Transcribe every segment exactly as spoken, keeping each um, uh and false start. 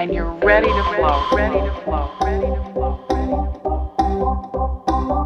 and you're ready to flow, ready to flow, ready to flow, ready to flow.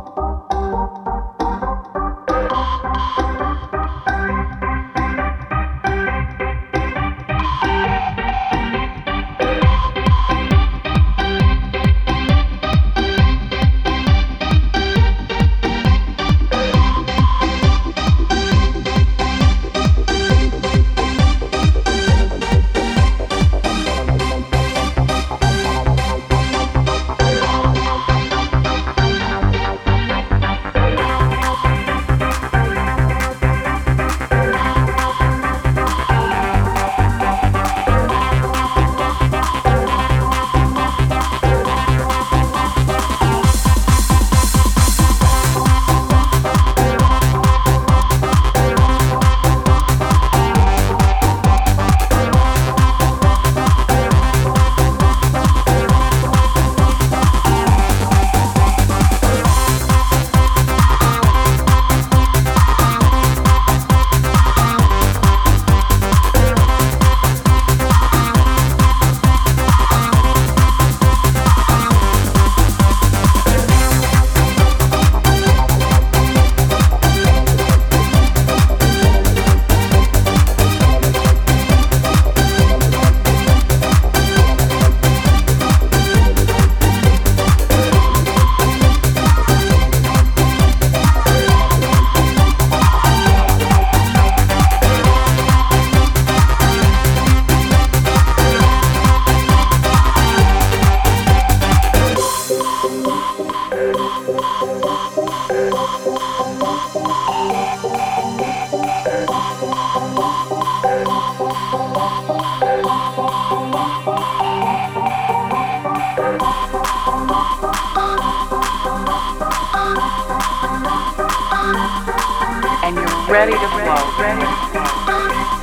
And you're ready to flow, ready to flow.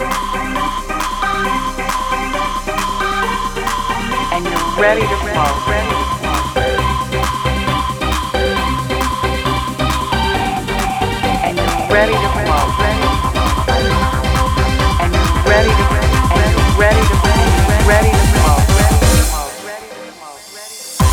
And you're ready to flow, ready to flow. And you're ready to flow, ready to flow. And you're ready to and you're ready to ready, ready to flow, ready to flow, ready to flow, ready to flow.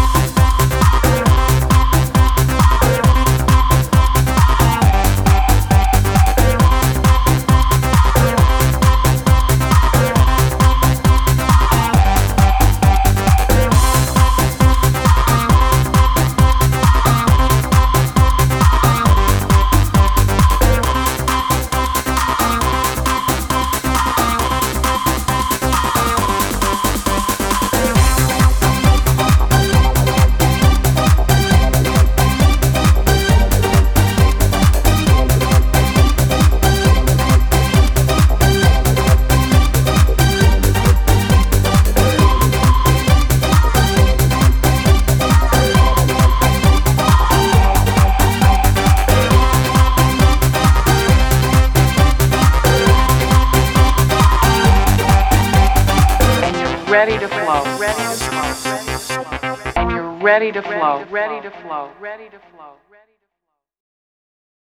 Ready to flow, ready to flow, ready to flow, and you're ready to flow, ready to flow, ready to flow.